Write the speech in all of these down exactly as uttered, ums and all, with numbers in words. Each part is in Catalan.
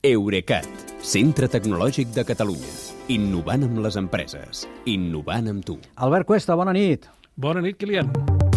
Eurecat, centre tecnològic de Catalunya. Innovant amb les empreses. Innovant amb tu. Albert Cuesta, bona nit. Bona nit, Kilian.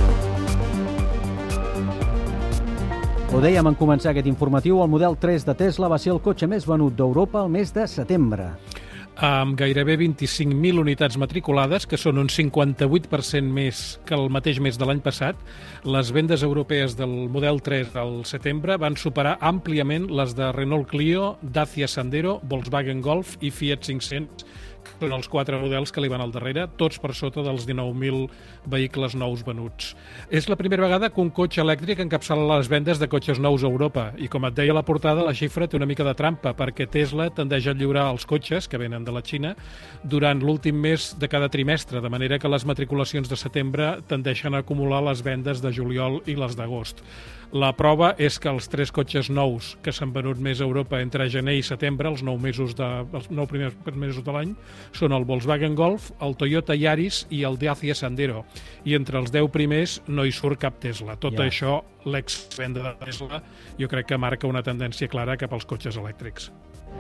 Ho dèiem en començar aquest informatiu, el Model tres de Tesla va ser el cotxe més venut d'Europa el mes de setembre. Amb gairebé vint-i-cinc mil unitats matriculades, que són un cinquanta-vuit per cent més que el mateix mes de l'any passat, les vendes europees del Model tres al setembre van superar àmpliament les de Renault Clio, Dacia Sandero, Volkswagen Golf i Fiat cinc-cents, que són els quatre models que li van al darrere, tots per sota dels dinou mil vehicles nous venuts. És la primera vegada que un cotxe elèctric encapçala les vendes de cotxes nous a Europa, i com et deia a la portada, la xifra té una mica de trampa, perquè Tesla tendeix a lliurar els cotxes que venen de la Xina durant l'últim mes de cada trimestre, de manera que les matriculacions de setembre tendeixen a acumular les vendes de juliol i les d'agost. La prova és que els tres cotxes nous que s'han venut més a Europa entre gener i setembre, els nou mesos de, els nou primers mesos de l'any, són el Volkswagen Golf, el Toyota Yaris i el Dacia Sandero. I entre els deu primers no hi surt cap Tesla. Tot Ja. això, l'ex-venda de Tesla, jo crec que marca una tendència clara cap als cotxes elèctrics.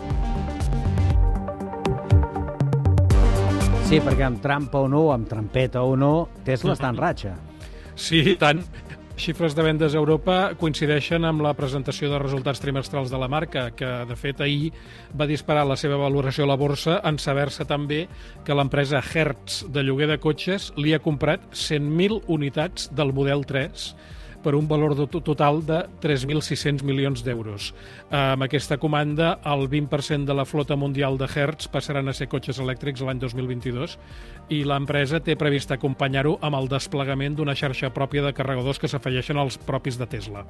Sí, perquè amb trampa o no, amb trampeta o no, Tesla està en ratxa. Sí, i tant. Xifres de vendes a Europa coincideixen amb la presentació de resultats trimestrals de la marca, que, de fet, ahir va disparar la seva valoració a la borsa en saber-se també que l'empresa Hertz de lloguer de cotxes li ha comprat cent mil unitats del Model tres per un valor de total de tres mil sis-cents milions d'euros. Amb aquesta comanda, el vint per cent de la flota mundial de Hertz passaran a ser cotxes elèctrics l'any dos mil vint-i-dos i l'empresa té previst acompanyar-ho amb el desplegament d'una xarxa pròpia de carregadors que s'afegeixen als propis de Tesla.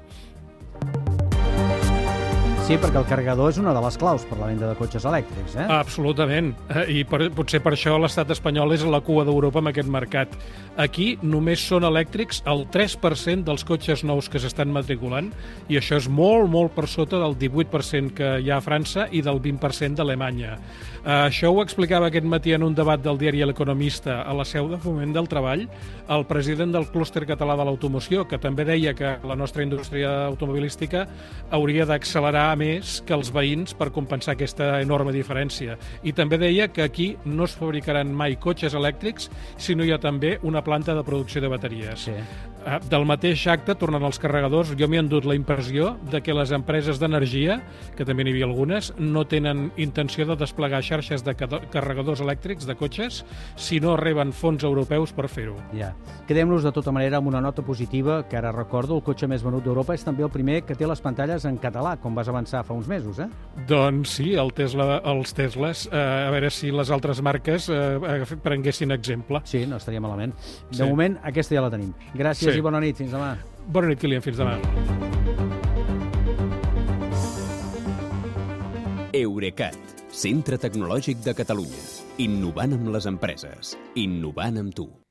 Sí, perquè el carregador és una de les claus per la venda de cotxes elèctrics, eh? Absolutament. I per, potser per això l'estat espanyol és a la cua d'Europa en aquest mercat. Aquí només són elèctrics el tres per cent dels cotxes nous que s'estan matriculant, i això és molt, molt per sota del divuit per cent que hi ha a França i del vint per cent d'Alemanya. Uh, això ho explicava aquest matí en un debat del diari L'Economista a la seu de Foment del Treball el president del clúster català de l'automoció, que també deia que la nostra indústria automobilística hauria d'accelerar més que els veïns per compensar aquesta enorme diferència. I també deia que aquí no es fabricaran mai cotxes elèctrics si no hi ha també una planta de producció de bateries. Sí. Del mateix acte, tornant als carregadors, jo m'he endut la impressió de que les empreses d'energia, que també n'hi havia algunes, no tenen intenció de desplegar xarxes de carregadors elèctrics de cotxes si no reben fons europeus per fer-ho. Ja. Quedem-nos de tota manera amb una nota positiva, que ara recordo, el cotxe més venut d'Europa és també el primer que té les pantalles en català, com vas avançar fa uns mesos, eh? Doncs sí, el Tesla, els Tesles, eh, a veure si les altres marques eh, prenguessin exemple. Sí, no estaria malament. De Sí. moment, aquesta ja la tenim. Gràcies Sí. i bona nit. Fins demà. Bona nit, Kilian. Fins demà. Eurecat, centre tecnològic de Catalunya. Innovant amb les empreses. Innovant amb tu.